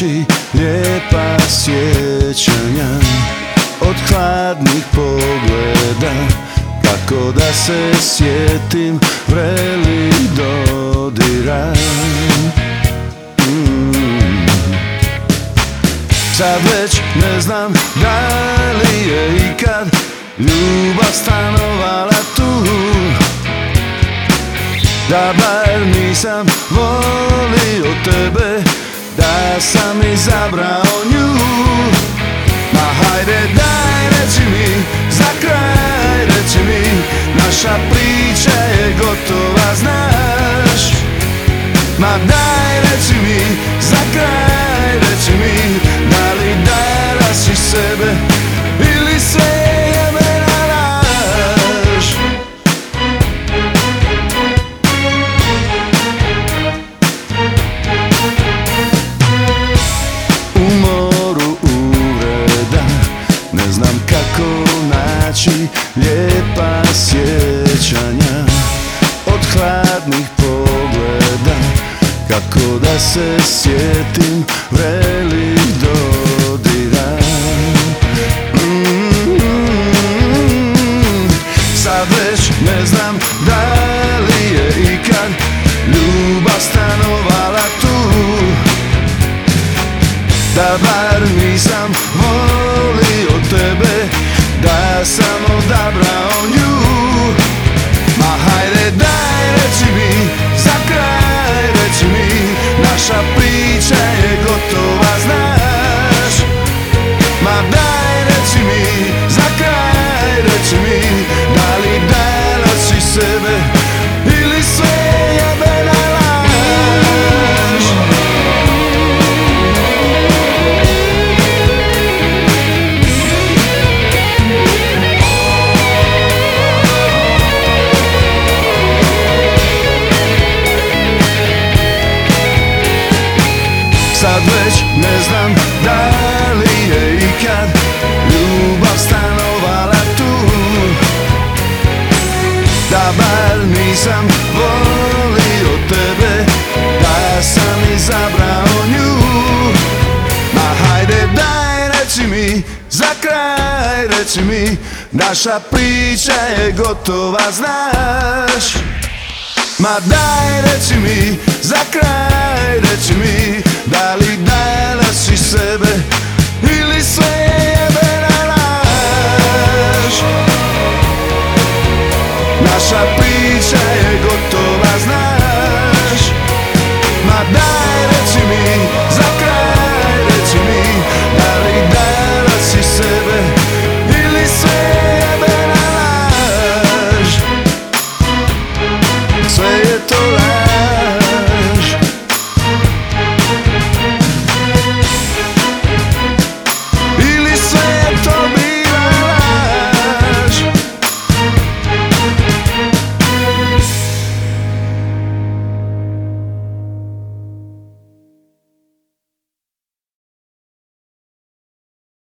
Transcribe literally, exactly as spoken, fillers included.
naći lijepa sjećanja od hladnih pogleda, kako da se sjetim vrelih dodira. mm. Sad već ne znam da li je ikad ljubav stanovala tu, da bar nisam volio tebe, da sam izabrao nju. Ma hajde daj reci mi, za kraj reci mi, naša priča je gotova, znaš. Ma daj reci mi, za kraj reci mi, da li danas si sebe ili sve je mena laž. U moru uvreda ne znam kako naći lijepa sjećanja od hladnih pogleda, kako da se sjetim vrelih dodira. mm-hmm. Sad već ne znam da li je ikad ljubav stanovala tu, da bar nisam volio tebe, da sam odabrao nju. Ma hajde daj reci mi, za kraj reci mi, naša priča je gotova, znaš. Ma daj reci mi, za kraj reci mi, da li danas si sebe ili sve jebena laž. Sad već ne znam da li je ikad ljubav stanovala tu, da bar nisam volio tebe, da sam izabrao nju. Ma hajde daj reci mi, za kraj reci mi, naša priča je gotova, znaš. Ma daj reci mi, za kraj reci mi, da li danas si sebe ili sve je jebena laž. Naša priča je gotova, znaš. Ma daj reci mi, za kraj reci mi, da li danas